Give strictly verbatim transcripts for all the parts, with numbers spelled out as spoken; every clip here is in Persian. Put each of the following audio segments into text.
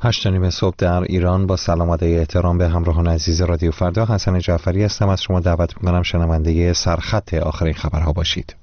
هشت و نیم صبح در ایران. با سلام و احترام به همراهان عزیز رادیو فردا، حسن جعفری هستم. از شما دعوت می‌کنم شنونده سرخط آخرین خبرها باشید.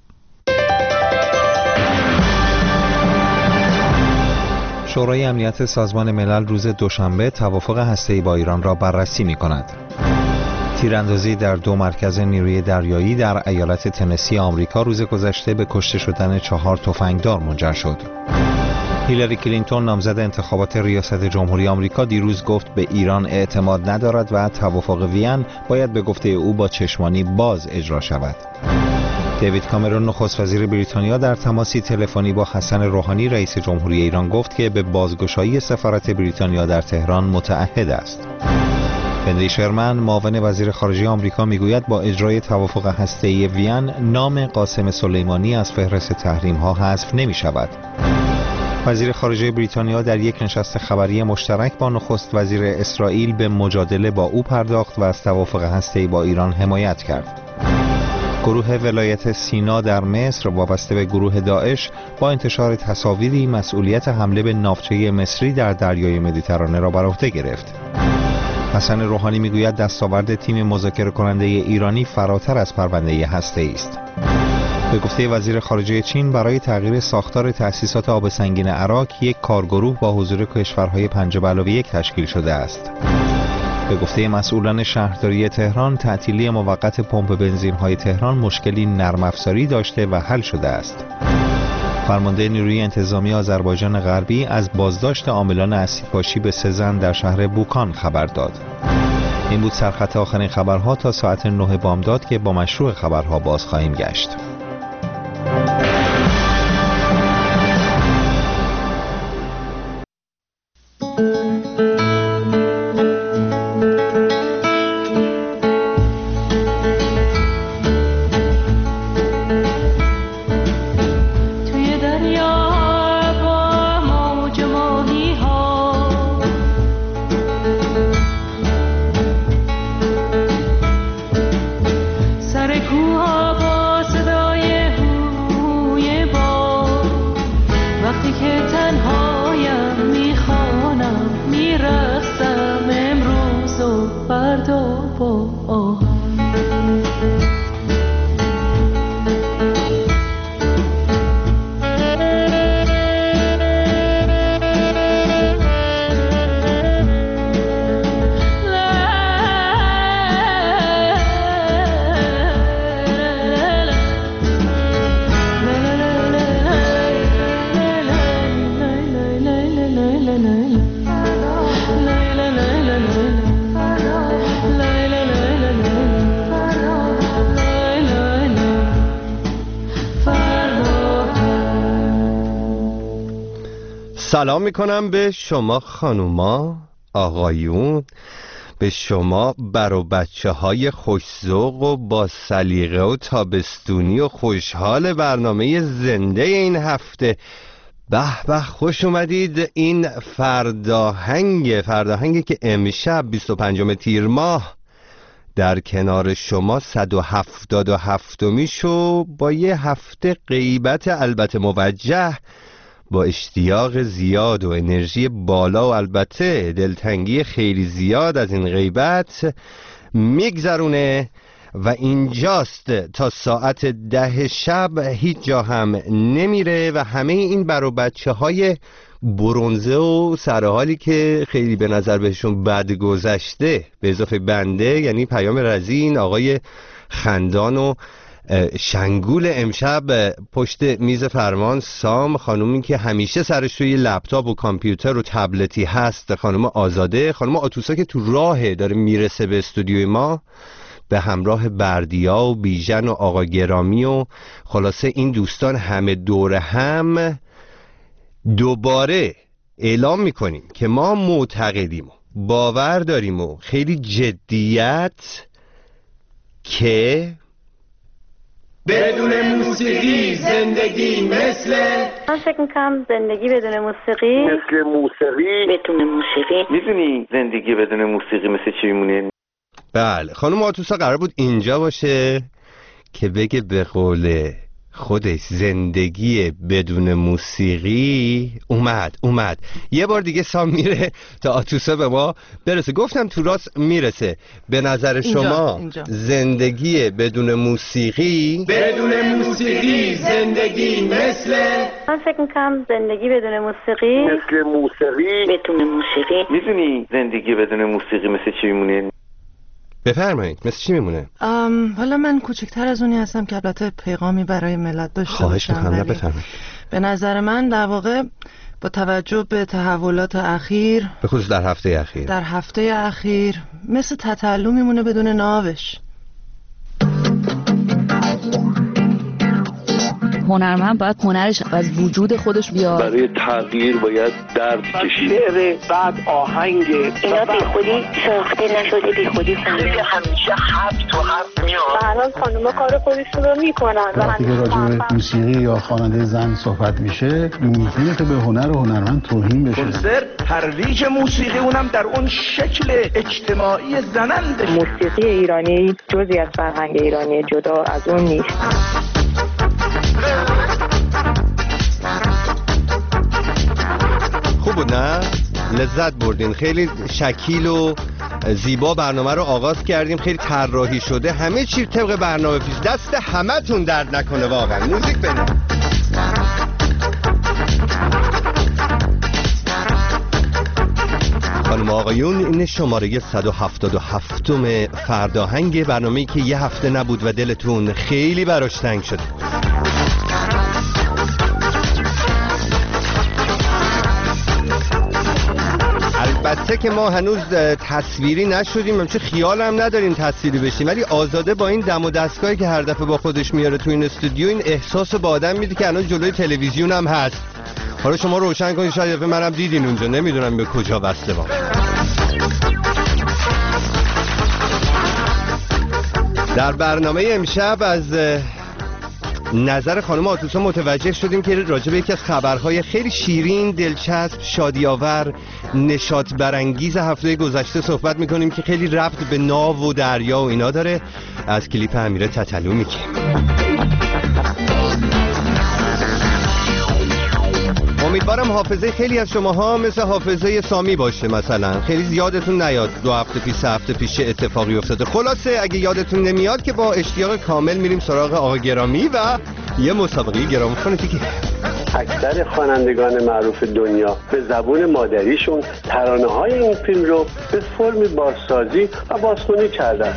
شورای امنیت سازمان ملل روز دوشنبه توافق هسته‌ای با ایران را بررسی می‌کند. تیراندازی در دو مرکز نیروی دریایی در ایالت تنسی آمریکا روز گذشته به کشته شدن چهار تفنگدار منجر شد. هیلاری کلینتون نامزد انتخابات ریاست جمهوری آمریکا دیروز گفت به ایران اعتماد ندارد و توافق وین باید به گفته او با چشمانی باز اجرا شود. دیوید کامرون نخست وزیر بریتانیا در تماسی تلفنی با حسن روحانی رئیس جمهوری ایران گفت که به بازگشایی سفارت بریتانیا در تهران متعهد است. هنری شرمن معاون وزیر خارجه آمریکا میگوید با اجرای توافق هسته‌ای وین نام قاسم سلیمانی از فهرست تحریم‌ها حذف نمی‌شود. وزیر خارجه بریتانیا در یک نشست خبری مشترک با نخست وزیر اسرائیل به مجادله با او پرداخت و از توافق هسته‌ای با ایران حمایت کرد. گروه ولایت سینا در مصر وابسته به گروه داعش با انتشار تصاویری مسئولیت حمله به ناوچه مصری در دریای مدیترانه را بر عهده گرفت. حسن روحانی میگوید دستاورد تیم مذاکره کننده ایرانی فراتر از پرونده هسته‌ای است. به گفته وزیر خارجه چین برای تغییر ساختار تأسیسات آب سنگین عراق یک کارگروه با حضور کشورهای پنج به علاوه یک تشکیل شده است. به گفته مسئولان شهرداری تهران تعطیلی موقت پمپ بنزین‌های تهران مشکلی نرم افزاری داشته و حل شده است. فرمانده نیروی انتظامی آذربایجان غربی از بازداشت عاملان اسیدپاشی به سه زن در شهر بوکان خبر داد. این بود سرخط آخرین خبرها تا ساعت نه بامداد که با مشروع خبرها باز خواهیم گشت. سلام میکنم به شما خانوما، آقایون، به شما بر و بچه های خوش‌ذوق و با سلیقه و تابستونی و خوشحال برنامه زنده این هفته. به به، خوش اومدید. این فرداهنگ فرداهنگی که امشب بیست و پنجم تیر ماه در کنار شما صد و هفتاد و هفتمیشو با یه هفته غیبت البته موجه، با اشتیاق زیاد و انرژی بالا و البته دلتنگی خیلی زیاد از این غیبت میگذرونه و اینجاست تا ساعت ده شب، هیچ جا هم نمیره و همه این برو بچه های برونزه و سرحالی که خیلی به نظر بهشون بد گذشته به اضافه بنده، یعنی پیام رزین، آقای خندان و شنگول امشب پشت میز فرمان، سام، خانومی که همیشه سرش توی لپتاپ و کامپیوتر و تبلتی هست، خانم آزاده، خانم آتوسا که تو راه داره میرسه به استودیوی ما به همراه بردیا و بیژن و آقا گرامی و خلاصه این دوستان همه دور هم دوباره اعلام میکنیم که ما معتقدیم و باور داریم و خیلی جدیت که بدون موسیقی زندگی مثل من فکر میکنم زندگی بدون موسیقی مثل موسیقی بدون موسیقی. میدونی زندگی بدون موسیقی مثل چی میمونه؟ بله، خانم آتوسا قرار بود اینجا باشه که بگه به قول خودش زندگی بدون موسیقی اومد اومد یه بار دیگه سام میره تا آتوسا به ما برسه. گفتم تو راست میرسه. به نظر شما اینجا. اینجا. زندگی بدون موسیقی بدون موسیقی زندگی مثل من فکر میکنم زندگی بدون موسیقی مثل موسیقی بدون موسیقی. میدونی زندگی بدون موسیقی مثل چی میمونه؟ بفرمایید. مثل چی میمونه؟ ام حالا من کوچکتر از اونی هستم که البته پیغامی برای ملت داشته خواهش باشم، میکنم. نه ولی بفرمایید. به نظر من در واقع با توجه به تحولات اخیر به خصوص در هفته اخیر در هفته اخیر مثل تتلو میمونه بدون ناوش. هنرمند باید هنرش از وجود خودش بیاد. برای تغییر باید درد کشید. شعر بعد آهنگ اینا بی خودی ساخته نشده، بی خودی ساخته. همیشه حرف تو حرف میاد. الان خانوما کار خودشون رو میکنن. وقتی که راجع به موسیقی یا خواننده زن صحبت میشه میتونه که به هنر و هنرمند توهین بشه. کنسرت ترویج موسیقی اونم در اون شکل اجتماعی زنندش. موسیقی ایرانی جزئی از فرهنگ ایرانی، جدا از اون نیست. خوب بود نه؟ لذت بردین. خیلی شکیل و زیبا برنامه رو آغاز کردیم. خیلی طراحی شده، همه چی طبق برنامه پیش. دست همه تون درد نکنه واقعا. موزیک بده. خانم آقایون، این شماره صد و هفتاد و هفتم فرداهنگ برنامه‌ای که یه هفته نبود و دلتون خیلی براش تنگ شده. البته که ما هنوز تصویری نشدیم، چه خیال هم نداریم تصویری بشیم، ولی آزاده با این دم و دستگاهی که هر دفعه با خودش میاره تو این استودیو این احساس با آدم میده که الان جلوی تلویزیون هم هست. حالا شما روشن کنید، شاید دفعه منم دیدین اونجا، نمیدونم به کجا وصله با. در برنامه امشب از نظر خانم آتوسا متوجه شدیم که راجع به یکی از خبرهای خیلی شیرین، دلچسب، شادی‌آور، نشاط برانگیز هفته گذشته صحبت میکنیم که خیلی ربط به ناو و دریا و اینا داره. از کلیپ امیره تتلو میگیم. امیدوارم حافظه خیلی از شماها مثل حافظه سامی باشه. مثلا خیلی زیادتون نیاد دو هفته پیش سه هفته پیش اتفاقی افتاده. خلاصه اگه یادتون نمیاد که با اشتیاق کامل میریم سراغ آقا گرامی و یه مسابقه گرامافون دیگه. اکثر خوانندگان معروف دنیا به زبون مادریشون ترانه‌های این فیلم رو به فرم بازسازی و بازخوانی کردن.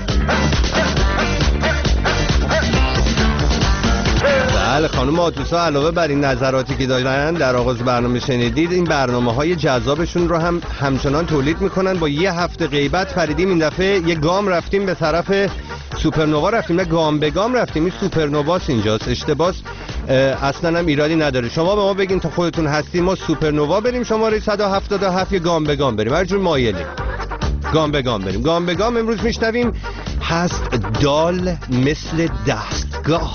بله، خانم آتوسا علاوه بر این نظراتی که دارن در آغاز برنامه شنیدید، این برنامه‌های جذابشون رو هم همچنان تولید میکنن. با یه هفته غیبت پریدیم، این دفعه یه گام رفتیم به طرف سوپرنوا رفتیم، نه گام به گام رفتیم. این سوپرنواست اینجاست، اشتباس اصلا هم ایرادی نداره. شما به ما بگین تا خودتون هستیم، ما سوپرنوا بریم شماره صد و هفتاد و هفت، یه گام به گام بریم، هر جور مایلی گام به گام بریم. گام به گام امروز میشنویم هست دال مثل دستگاه.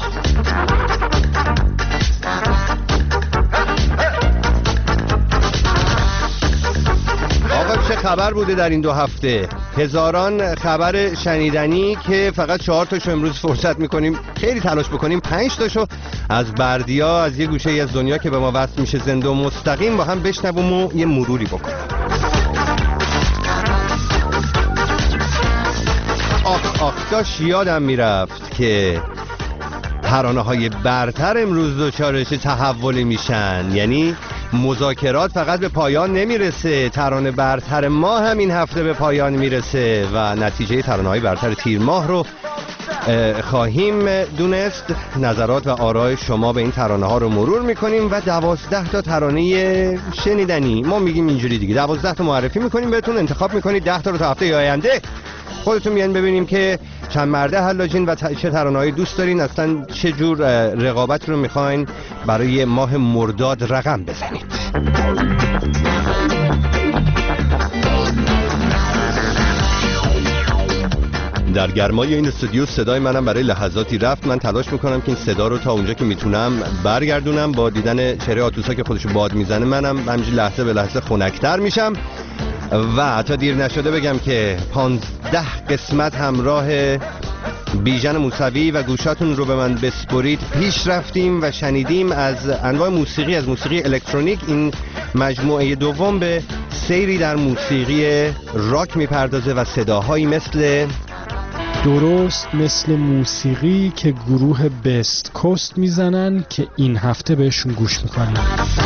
آقا چه خبر بوده در این دو هفته؟ هزاران خبر شنیدنی که فقط چهار تاشو امروز فرصت میکنیم خیلی تلاش بکنیم پنج تاشو از بردیا، از یه گوشه از دنیا که به ما وصل میشه زنده و مستقیم با هم بشنویم و یه مروری بکنیم. آخ آخ داشت یادم میرفت که ترانه های برتر امروز دچار چه تحولی میشن. یعنی مذاکرات فقط به پایان نمیرسه، ترانه برتر ما هم این هفته به پایان میرسه و نتیجه ترانه های برتر تیر ماه رو خواهیم دونست. نظرات و آرای شما به این ترانه ها رو مرور میکنیم و دوازده تا ترانه شنیدنی، ما میگیم اینجوری دیگه، دوازده تا معرفی میکنیم بهتون، انتخاب میکنید ده تا رو تا هفته آینده خودتون میان ببینیم که چند مرده حلاجین و چه ترانه‌هایی دوست دارین، اصلا چه جور رقابت رو میخواین برای ماه مرداد رقم بزنید. در گرمای این استودیو صدای منم برای لحظاتی رفت. من تلاش میکنم که این صدا رو تا اونجا که میتونم برگردونم. با دیدن چهره آتوسا که خودشو باد میزنه منم همینجوری لحظه به لحظه خنک‌تر میشم و تا دیر نشده بگم که پانزده قسمت همراه بیژن موسوی و گوشاتون رو به من بسپرید. پیش رفتیم و شنیدیم از انواع موسیقی، از موسیقی الکترونیک. این مجموعه دوم به سیری در موسیقی راک میپردازه و صداهایی مثل درست مثل موسیقی که گروه بست کوست میزنن که این هفته بهشون گوش میکنیم.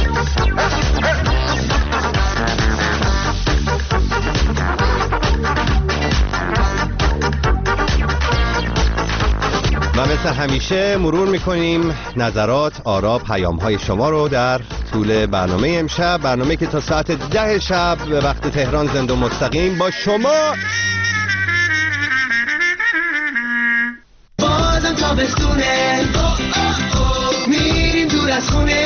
و مثل همیشه مرور میکنیم نظرات، آرا، پیام‌های شما رو در طول برنامه امشب، برنامه که تا ساعت ده شب به وقت تهران زنده و مستقیم با شما. بازم تابستونه، میریم دور از خونه،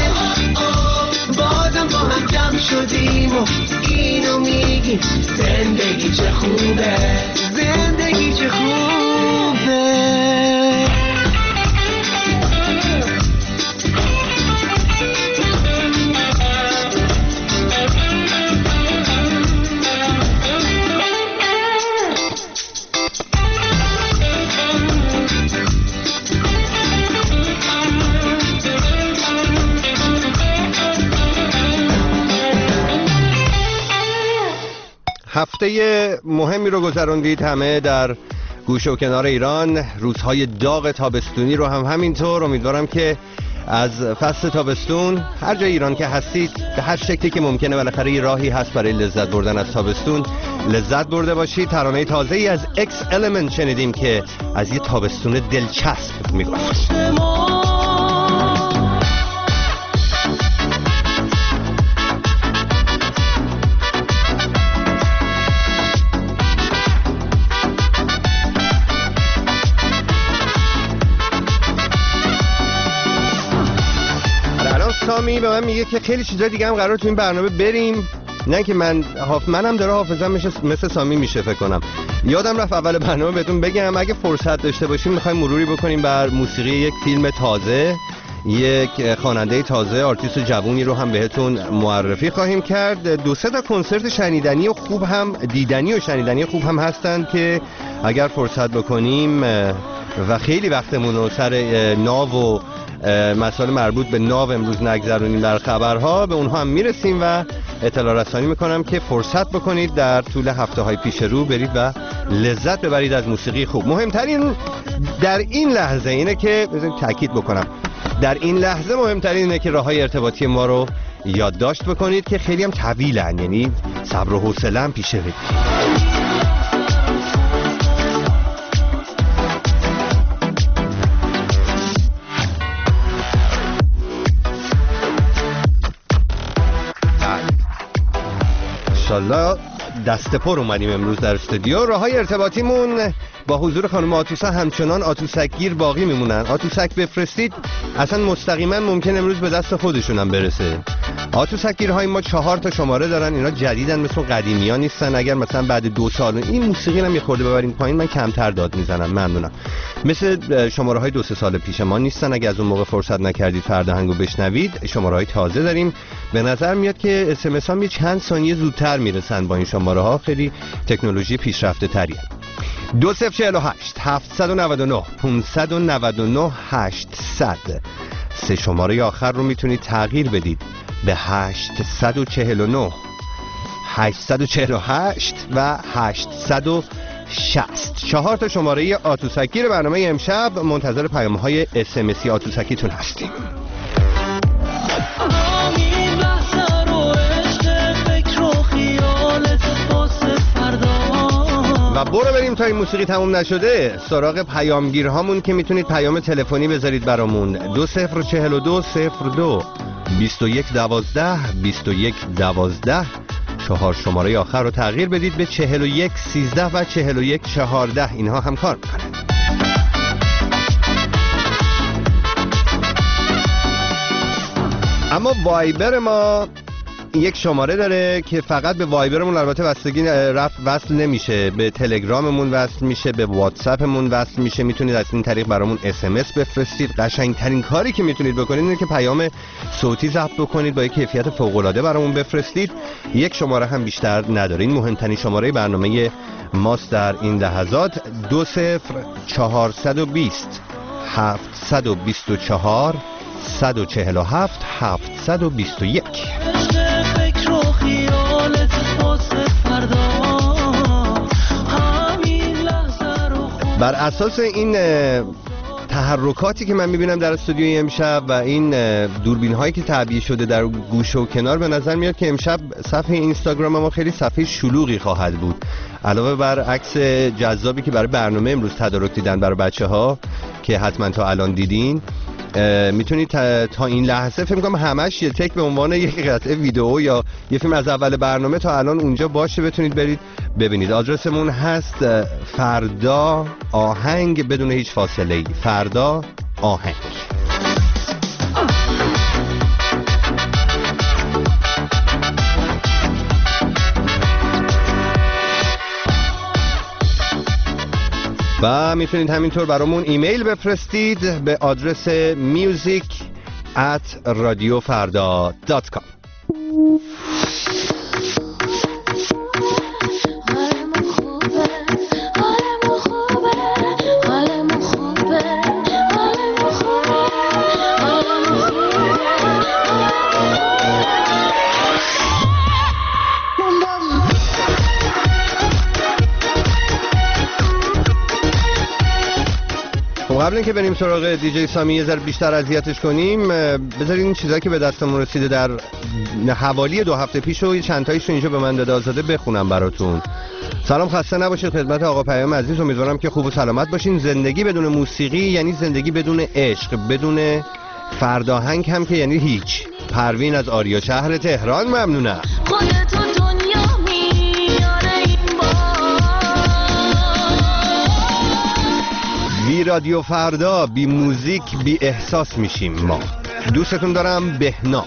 بازم با هم جمع شدیم و اینو میگیم زندگی چه خوبه، زندگی چه خوبه. هفته مهمی رو گذروندید همه در گوشه و کنار ایران. روزهای داغ تابستونی رو هم همینطور. امیدوارم که از فصل تابستون هر جای ایران که هستید به هر شکلی که ممکنه بالاخره یه راهی هست برای لذت بردن از تابستون لذت برده باشید. ترانه تازه‌ای از اکس المنت شنیدیم که از یه تابستون دلچسب میگفت. سامی به من میگه که خیلی چیزای دیگه هم قرار تو این برنامه بریم، نه که من حاف منم داره حافظم میشه مثل سامی میشه فکر کنم. یادم رفت اول برنامه بهتون بگم اگه فرصت داشته باشیم میخوایم مروری بکنیم بر موسیقی یک فیلم تازه، یک خواننده تازه، آرتیست جوونی رو هم بهتون معرفی خواهیم کرد. دو سه تا کنسرت شنیدنی و خوب هم دیدنی و شنیدنی خوب هم هستن که اگر فرصت بکنیم و خیلی وقتمون رو سر ناو و مسائل مربوط به ناو امروز نگذرونیم در خبرها، به اونها هم میرسیم و اطلاع رسانی میکنم که فرصت بکنید در طول هفته های پیش رو برید و لذت ببرید از موسیقی خوب. مهمترین در این لحظه اینه که بذارید تاکید بکنم، در این لحظه مهمترین اینه که راههای ارتباطی ما رو یادداشت بکنید که خیلی هم طویلن، یعنی صبر و حوصله هم پیشه بدید. انشالله دست پر اومدیم امروز در استودیو. راههای ارتباطیمون با حضور خانم آتوسا همچنان آتوسکگیر باقی میمونن. آتوسک بفرستید اصلا مستقیما ممکن امروز به دست خودشون هم برسه. آتوسکگیرهای ما چهار تا شماره دارن، اینا جدیدن مثل قدیمی ها نیستن. اگر مثلا بعد دو سال این موسیقی هم یه خورده ببرین پایین من کمتر داد میزنم، ممنونم. مثل شماره های دو سه سال پیش ما نیستن. اگر از اون موقع فرصت نکردید فردا بشنوید، شماره های تازه داریم. به نظر میاد که اس ام اس ها یه چند ثانیه زودتر میرسن با این شماره ها، خیلی تکنولوژی پیشرفته تریه. دو صفر چهل و هشت هفتصد و نود و نه پانصد و نود و نه هشتصد. سه شماره آخر رو میتونید تغییر بدید به هشتصد و چهل و نه هشتصد و چهل و هشت و هشتصد و شصت. چهار تا شماره آتوسکگیر برنامه امشب. منتظر پیام‌های اس ام اسی آتوسکیتون هستیم. و برو بریم تا این موسیقی تموم نشده سراغ پیامگیرهامون که میتونید پیام تلفنی بذارید برامون. دو صفر چهل و دو صفر دو بیست و یک دوازده بیست و یک دوازده. چهار شماره آخر رو تغییر بدید به چهل و یک سیزده و چهل و یک چهارده. اینها هم کار میکنن. اما وایبر ما یک شماره داره که فقط به وایبرمون البته بستگی رفت وصل نمیشه، به تلگراممون وصل میشه، به واتساپمون وصل میشه. میتونید از این طریق برامون اس ام اس بفرستید. قشنگترین کاری که میتونید بکنید اینه که پیام صوتی ضبط بکنید با یک کیفیت فوق العاده برامون بفرستید. یک شماره هم بیشتر نداره. این مهمترین شماره برنامه ماست در این لحظات. دو صفر چهارصد و بیست هفتصد و بیست و چهار صد و چهل و هفت هفتصد و بیست و یک. بر اساس این تحرکاتی که من میبینم در استودیوی امشب و این دوربین هایی که تعبیه شده در گوشه و کنار، به نظر میاد که امشب صفحه اینستاگرام ما خیلی صفحه شلوغی خواهد بود. علاوه بر عکس جذابی که برای برنامه امروز تدارک دیدن برای بچه ها که حتما تا الان دیدین، میتونید تا, تا این لحظه فکر می‌کنم همش یه تک به عنوان یک قطعه ویدئو یا یه فیلم از اول برنامه تا الان اونجا باشه، بتونید برید ببینید. آدرسمون هست فردا آهنگ بدون هیچ فاصله‌ای. فردا آهنگ. و میتونید همینطور برامون ایمیل بفرستید به آدرس music at radiofarda dot com. قبل اینکه بریم سراغ دیجی سامی یه ذره بیشتر اذیتش کنیم، بذارید این چیزایی که به دستمون رسیده در حوالی دو هفته پیش و چند تاییشو اینجا به من داده آزاده بخونم براتون. سلام، خسته نباشید خدمت آقا پیام عزیز، امیدوارم که خوب و سلامت باشین. زندگی بدون موسیقی یعنی زندگی بدون عشق، بدون فرداهنگ هم که یعنی هیچ. پروین از آریا شهر تهران، ممنونم. بی رادیو فردا، بی موزیک، بی احساس میشیم ما. دوستتون دارم، بهنام.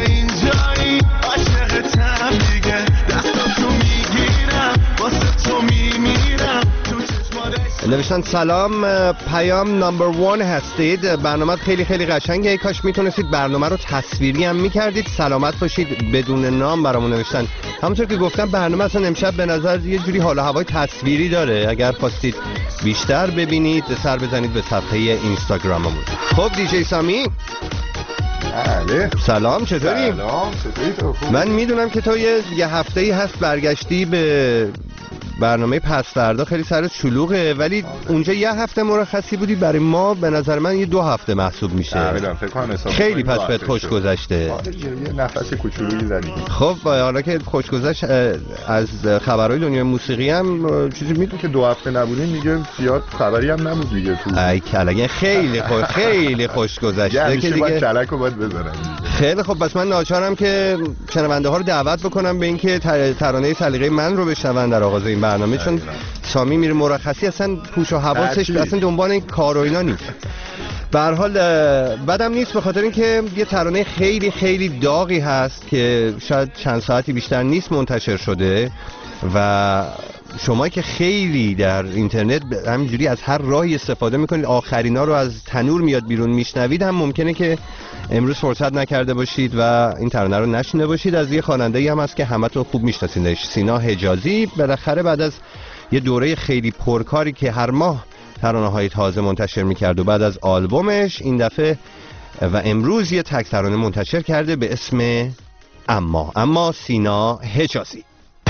نوشتن سلام، پیام نمبر وان هستید، برنامه خیلی خیلی قشنگه، کاش میتونستید برنامه رو تصویری هم میکردید. سلامت باشید. بدون نام برامون نوشتن. همونطور که گفتم برنامه اصلا امشب به نظر یه جوری حال و هوای تصویری داره. اگر خواستید بیشتر ببینید سر بزنید به صفحه اینستاگراممون. خب دیجی سامی، بله سلام، چطوری؟ سلام، چطوری تو؟ من میدونم که تو یه, یه هفته‌ای هست برگشتی به برنامه پس فردا، خیلی سرت شلوغه، ولی اونجا یه هفته مرخصی بودی. برای ما به نظر من یه دو هفته محسوب میشه. میدونم، فکر کنم حساب خیلی پس بهت خوش گذشته. یه نفس کوچولویی زدی. خب حالا که خوش گذشت، از خبرهای دنیای موسیقی هم چیزی میدونی که دو هفته نبودین میگه زیاد خبری هم نبود دیگه تو. ای کلگه خیلی خوش خیلی خوش گذشته که دیگه کلکو باید بزنم. خیلی خب، بس من ناچارم که شنونده ها رو دعوت بکنم به اینکه ترانه سلیقه من رو بشنون در آغاز این برنامه، چون سامی میره مرخصی، اصلا پوش و حواسش اصلا دنبال این کار و اینا نیست. به هر حال بدم نیست، به خاطر اینکه یه ترانه خیلی خیلی داغی هست که شاید چند ساعتی بیشتر نیست منتشر شده و شما که خیلی در اینترنت همینجوری از هر راهی استفاده میکنید، آخرینا رو از تنور میاد بیرون میشنوید، هم ممکنه که امروز فرصت نکرده باشید و این ترانه رو نشنیده باشید. از یه خواننده‌ای هم هست که همتون خوب میشناسیدش، سینا حجازی. بالاخره بعد از یه دوره خیلی پرکاری که هر ماه ترانه‌های تازه منتشر میکرد و بعد از آلبومش این دفعه و امروز یه تک ترانه منتشر کرده به اسم اما اما سینا حجازی.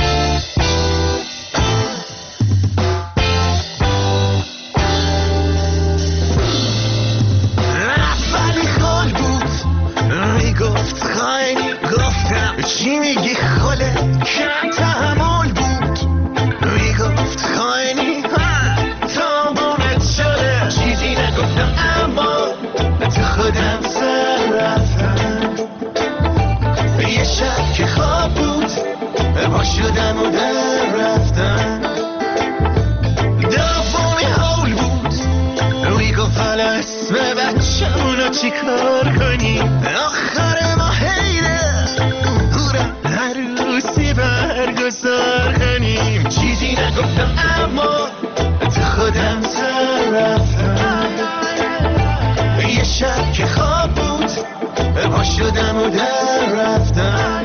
گفت خیلی گفتم چی میگی خاله کم تحمل بود، میگفت خیلی تا بومت شده چیزی نگفتم، اما تو خودم سر رفتم. یه شب که خواب بود پا شدم و در رفتم، دومی حول بود، میگفت حالا اسم بچه اونو چی کار کنی، آخر ما حیره هورا به سرخنیم چیزی نگفتم اما تو خودم سر رفتم یه شب که خواب بود پا شدم و در رفتم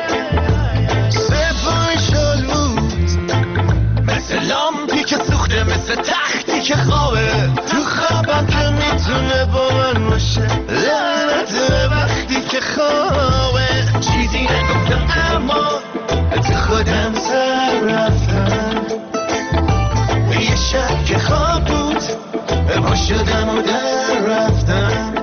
سپای شلود مثل لامپی که سوخته مثل تختی که خوابه تو خوابم که میتونه با من باشه لعنت وقتی که خوابه چیزی نگفتم اما تو خودم سر رفتم یه شب که خواب بود پا شدم و در رفتم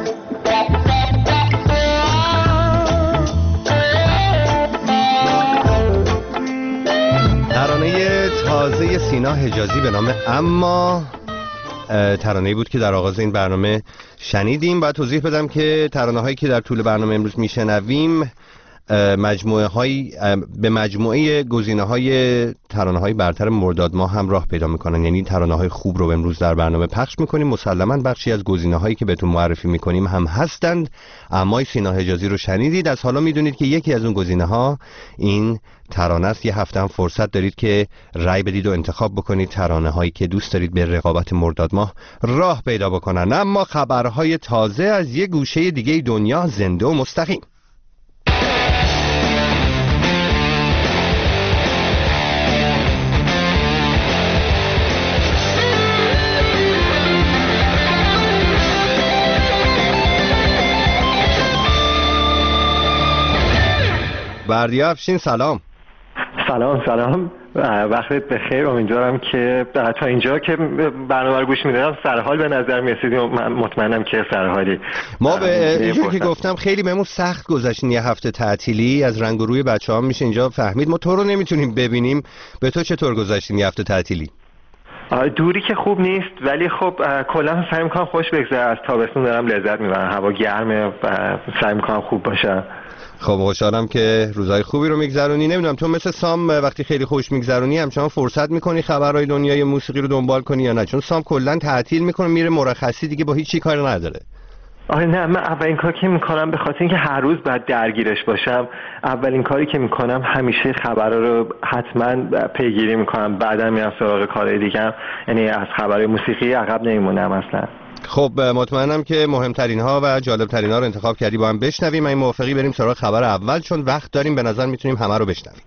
ترانه تازه سینا حجازی به نام اما، ترانه‌ای بود که در آغاز این برنامه شنیدیم. باید توضیح بدم که ترانه هایی که در طول برنامه امروز میشنویم مجموعه های به مجموعه گزینه های ترانه های برتر مرداد ماه هم راه پیدا میکنن، یعنی ترانه های خوب رو امروز در برنامه پخش میکنیم. مسلماً بخشی از گزینه هایی که بهتون معرفی میکنیم هم هستند. اما سینا حجازی رو شنیدید، از حالا میدونید که یکی از اون گزینه ها این ترانه است. یه هفته هم فرصت دارید که رای بدید و انتخاب بکنید ترانه هایی که دوست دارید به رقابت مرداد ماه راه پیدا بکنن. اما خبرهای تازه از یه گوشه دیگه دنیا، زنده و مستقیم. بردیا افشین سلام. سلام سلام، وقتت بخیر. امیدوارم که تا اینجا که برنامه رو گوش میدادم سرحال به نظر میرسیدیم. من مطمئنم که سرحالی. ما به اینجور که گفتم خیلی بهمون سخت گذشتین یه هفته تعطیلی، از رنگ و روی بچه ها میشه اینجا فهمید. ما تو رو نمیتونیم ببینیم، به تو چطور گذشتین یه هفته تعطیلی؟ دوری که خوب نیست، ولی خب کلا سعی میکنم خوش بگذره. از تابستون دارم لذت میبرم، هوا گرمه، سعی میکنم خوب باشه. خب خوشحالم که روزای خوبی رو میگذرونی. نمیدونم تو مثل سام وقتی خیلی خوش میگذرونی همچنان فرصت میکنی خبرهای دنیای موسیقی رو دنبال کنی یا نه؟ چون سام کلا تعطیل میکنه میره مرخصی دیگه، با هیچ چی کاری نداره. آره نه، من اولین کاری که میکنم به خاطر اینکه هر روز باید درگیرش باشم، اولین کاری که میکنم همیشه خبرها رو حتما پیگیری میکنم، بعدا میرم سراغ کارهای دیگه، یعنی از خبرهای موسیقی عقب نمیمونم اصلا. خب مطمئنم که مهمترین ها و جالب ترین ها رو انتخاب کردی با هم بشنویم. این موافقی بریم سراغ خبر اول چون وقت داریم، به نظر میتونیم همه رو بشنویم.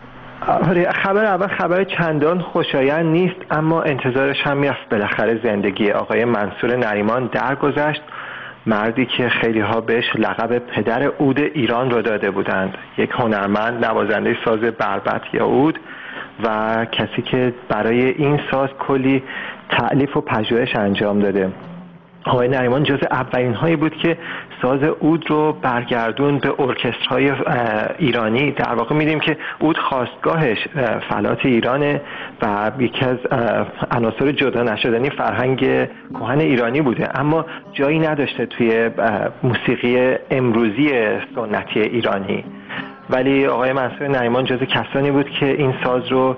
آره خبر اول خبر چندان خوشایند نیست، اما انتظارش هم میرفت. بالاخره زندگی آقای منصور نریمان درگذشت، مردی که خیلی ها بهش لقب پدر عود ایران رو داده بودند. یک هنرمند، نوازنده ساز بربط یا عود و کسی که برای این ساز کلی تألیف و پژوهش انجام داده. آقای نریمان جز اولین هایی بود که ساز عود رو برگردون به ارکسترهای ایرانی. در واقع میدیم که عود خاستگاهش فلات ایرانه و یکی از عناصر جدا نشدنی فرهنگ کهن ایرانی بوده، اما جایی نداشته توی موسیقی امروزی سنتی ایرانی. ولی آقای منصور نریمان جز کسانی بود که این ساز رو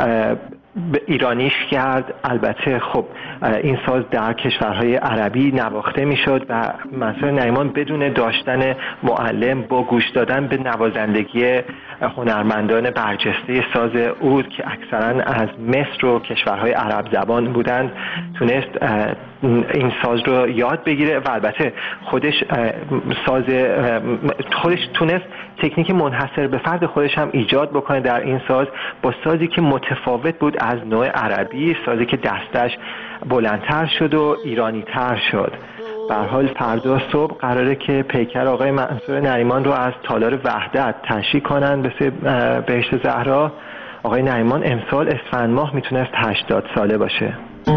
به ایرانیش کرد. البته خب این ساز در کشورهای عربی نواخته میشد و منصور نریمان بدون داشتن معلم با گوش دادن به نوازندگی هنرمندان برجسته ساز عود که اکثرا از مصر و کشورهای عرب زبان بودند تونست این ساز رو یاد بگیره و البته خودش ساز خودش تونست تکنیک منحصر به فرد خودش هم ایجاد بکنه در این ساز، با سازی که متفاوت بود از نوع عربی، سازی که دستش بلندتر شد و ایرانی تر شد. به هر حال فردا صبح قراره که پیکر آقای منصور نریمان رو از تالار وحدت تشییع کنن به بهشت زهرا. آقای نریمان امسال اسفند ماه میتونست هشتاد ساله باشه.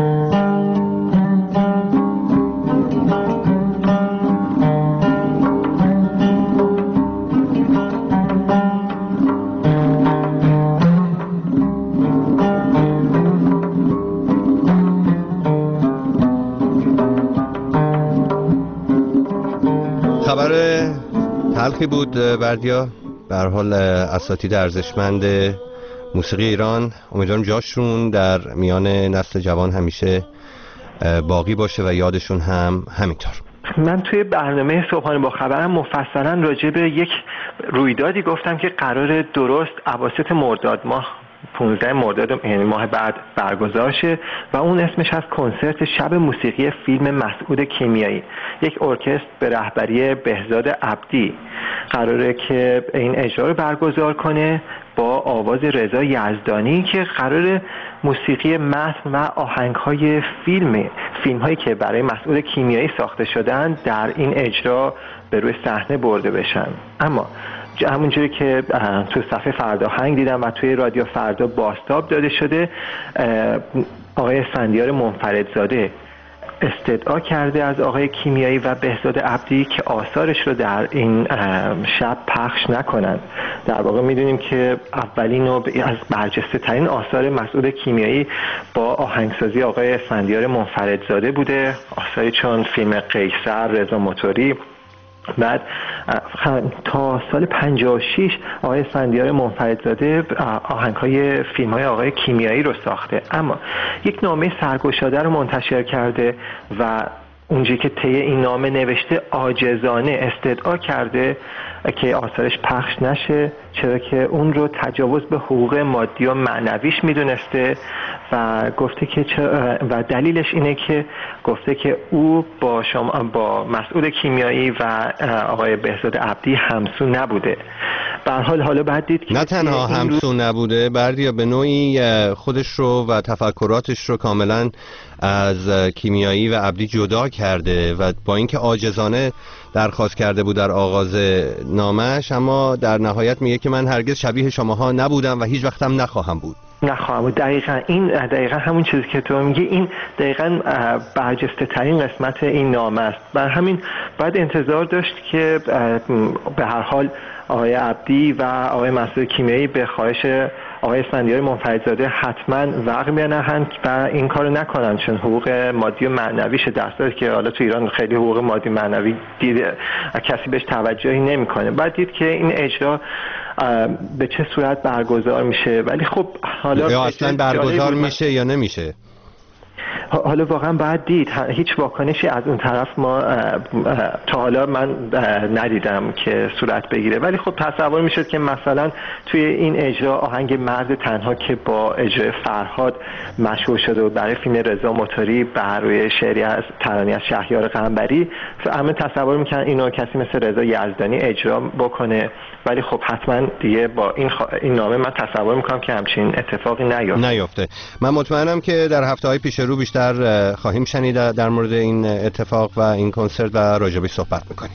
تلخی بود بردیا. به هر حال اساتید ارزشمند موسیقی ایران، امیدوارم جاشون در میان نسل جوان همیشه باقی باشه و یادشون هم همینطور. من توی برنامه صبحانه با خبرم مفصلا راجع به یک رویدادی گفتم که قرار درست اواسط مرداد ماه پانزده مرداد یعنی ماه بعد برگزار شه و اون اسمش از کنسرت شب موسیقی فیلم مسعود کیمیایی. یک ارکستر به رهبری بهزاد عبدی قراره که این اجرا رو برگزار کنه با آواز رضا یزدانی که قرار موسیقی متن و آهنگ‌های فیلم فیلم‌هایی که برای مسعود کیمیایی ساخته شدن در این اجرا به روی صحنه برده بشن. اما همونجوری که تو صفحه فردا هنگ دیدم و توی رادیو فردا بازتاب داده شده، آقای اسفندیار منفردزاده استدعا کرده از آقای کیمیایی و بهزاد عبدی که آثارش رو در این شب پخش نکنند. در واقع میدونیم که اولین و از برجسته ترین آثار مسعود کیمیایی با آهنگسازی آقای اسفندیار منفردزاده بوده، آثاری چون فیلم قیصر، رضا موتوری. بعد تا سال پنجاه و شش آقای اسفندیار منفردزاده آهنگ‌های فیلم‌های آقای کیمیایی رو ساخته، اما یک نامه سرگشاده رو منتشر کرده و اونجایی که طی این نامه نوشته عاجزانه استدعا کرده که آثارش پخش نشه، چرا که اون رو تجاوز به حقوق مادی و معنویش میدونسته و گفته که و دلیلش اینه که گفته که او با شما با مسعود کیمیایی و آقای بهزاد عبدی همسو نبوده. به هر حال حالا بعد دید که نه تنها همسو نبوده، بردیا به نوعی خودش رو و تفکراتش رو کاملا از کیمیایی و عبدی جدا کرده و با اینکه عاجزانه درخواست کرده بود در آغاز نامش، اما در نهایت میگه که من هرگز شبیه شماها نبودم و هیچ وقتم نخواهم بود. نخواهم بود. دقیقا این دقیقا همون چیزی که تو میگی، این دقیقا برجسته ترین قسمت این نامه است. بر همین باید انتظار داشت که به هر حال آقای عبدی و آقای مسعود کیمیایی به خواهش آقای اسفندیار منفردزاده حتما وقع بنهند و این کارو نکنن، چون حقوق مادی و معنویش درصدی که حالا تو ایران خیلی حقوق مادی و معنوی دیده کسی بهش توجهی نمیکنه. بعد دید که این اجرا به چه صورت برگزار میشه، ولی خب حالا یا اصلا برگزار میشه یا نمیشه. حالا واقعا باید دید. هیچ واکنشی از اون طرف ما تا حالا من ندیدم که صورت بگیره، ولی خب تصور میشد که مثلا توی این اجرا آهنگ مرد تنها که با اجرای فرهاد مشهور شده و برای فیلم رضا موتوری بر روی شعری از ترانه از شهریار قنبری، همه تصور میکنن اینو کسی مثل رضا یزدانی اجرا بکنه، ولی خب حتما دیگه با این, خ... این نامه من تصور میکنم که همچین اتفاقی نیفته. نیفته. من مطمئنم که در هفته‌های پیش رو بیشتر خواهیم شنید در مورد این اتفاق و این کنسرت و راجبش صحبت میکنیم.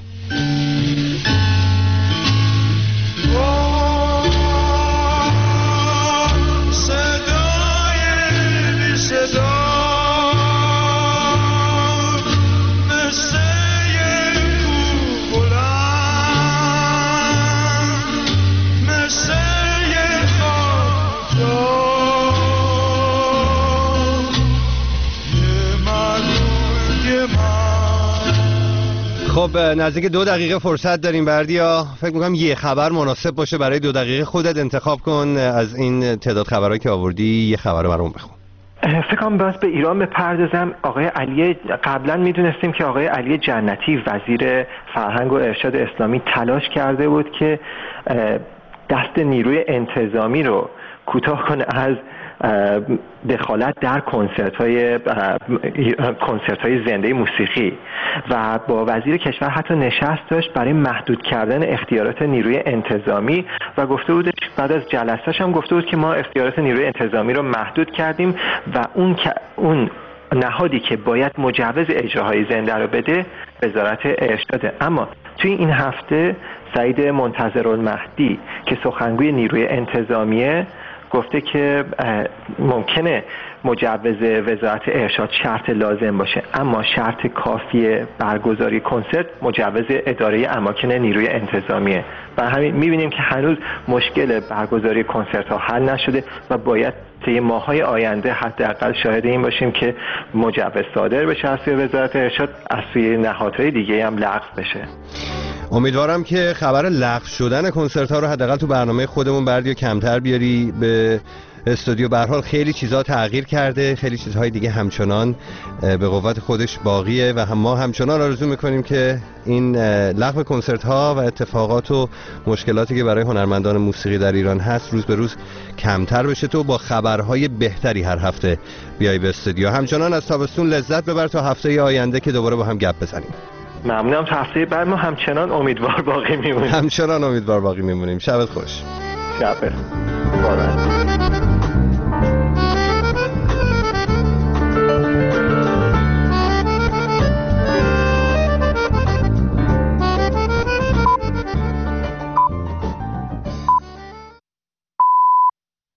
خب نزدیک دو دقیقه فرصت داریم بردیا، فکر میکنم یه خبر مناسب باشه برای دو دقیقه. خودت انتخاب کن از این تعداد خبرهایی که آوردی یه خبر برام بخون. فکر کنم باز به ایران بپردازم. آقای علی قبلا میدونستیم که آقای علی جنتی وزیر فرهنگ و ارشاد اسلامی تلاش کرده بود که دست نیروی انتظامی رو کوتاه کنه از دخالت در کنسرت های کنسرت های زنده موسیقی و با وزیر کشور حتی نشست داشت برای محدود کردن اختیارات نیروی انتظامی و گفته بود بعد از جلسه‌اش هم گفته بود که ما اختیارات نیروی انتظامی رو محدود کردیم و اون اون نهادی که باید مجوز اجراهای زنده رو بده وزارت ارشاده. اما توی این هفته سعید منتظرالمهدی که سخنگوی نیروی انتظامیه گفته که ممکنه مجوز وزارت ارشاد شرط لازم باشه، اما شرط کافی برگزاری کنسرت مجوز اداره اماکن نیروی انتظامیه. و همین می‌بینیم که هنوز مشکل برگزاری کنسرت ها حل نشده و باید طی ماه‌های آینده حداقل شاهد این باشیم که مجوز صادر بشه از سوی وزارت ارشاد، از سوی نهادهای دیگه هم لغو بشه. امیدوارم که خبر لغو شدن کنسرت ها رو حداقل تو برنامه خودمون بردی و کمتر بیاری به استودیو. به هر حال خیلی چیزها تغییر کرده، خیلی چیزهای دیگه همچنان به قوت خودش باقیه و هم ما همچنان آرزو میکنیم که این لغو کنسرت ها و اتفاقات و مشکلاتی که برای هنرمندان موسیقی در ایران هست روز به روز کمتر بشه، تو با خبرهای بهتری هر هفته بیای به استودیو. همچنان از تابستون لذت ببر تا هفته آینده که دوباره با هم گپ بزنیم. ممنونم. تا هفته بعد ما همچنان امیدوار باقی میمونیم. همچنان امیدوار باقی میمونیم. شبت خوش. شب بخیر.